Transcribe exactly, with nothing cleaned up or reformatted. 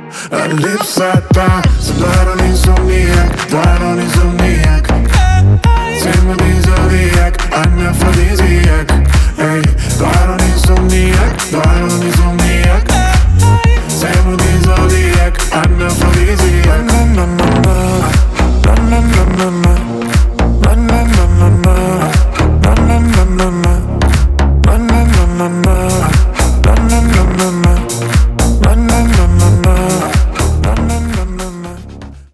A lips at that, so I don't insomniac, I don't insomniac. Sembra di Zodiac, I'm aphrodisiac. Hey, I don't insomniac, I don't insomniac. Sembra di Zodiac, I'm aphrodisiac. Na na na na, na na na na, na na na na, na na na na, na na na na.